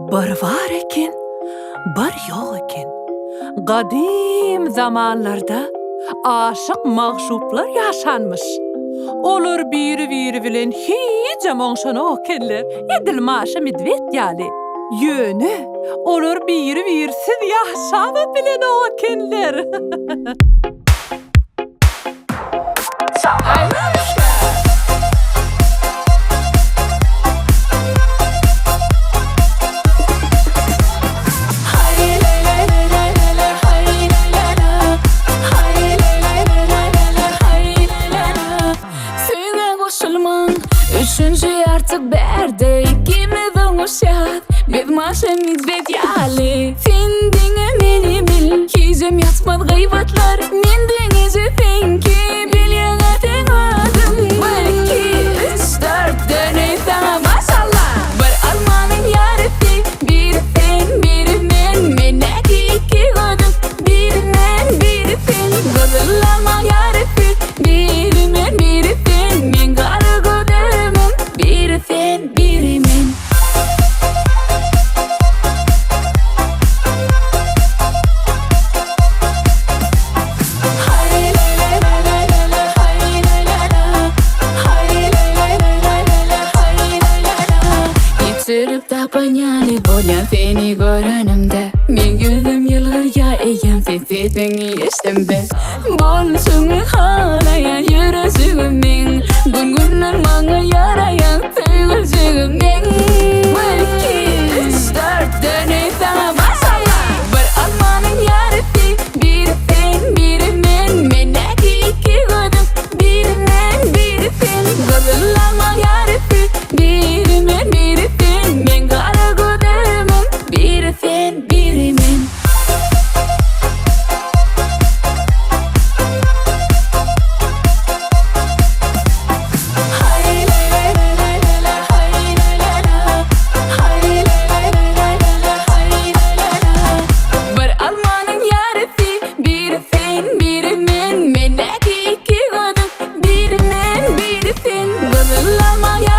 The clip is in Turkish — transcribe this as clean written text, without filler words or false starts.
Bir var eken, bir yok eken. Gadim zamanlarda aşık magşuplar yaşanmış. Olur biri bilen hiç amonşana okenler. Edilmaşa midvet yali. Yönü, olur birsiz yaşama bilen okenler. Üçüncü artık berde ikimizin uşat Biz maşemiz ve yali Sen dine meni bil Hicem yatmaz gaybatlar Men denize fenki Bil yana ten adım 1, 2, 3, 4 döney sana maşallah Bir almanın yarifi Biri sen biri men Meneki iki kodum Biri men biri sen Gızıllama yarifi Biri men biri sen Men garı kodum Biri sen biri men Yitirip da panyali bolan seni görünümde Men yüzüm yılgır ya eyyem sesini eştimde Bolşunu halayan yürüsüğümün Günler bana yarayan sevgilcüğümün 1, 2, 3, 4 döney sana maşallah Bir almanın yarifi Biri sen biri men Meneki iki kodum Biri men biri sen Gızıllama yarifi Biri men biri sen Men kara kodumun Biri sen biri men Bir almanın yarifi Biri sen biri men Meneki iki kodum Biri men biri sen Gızıllama yarifi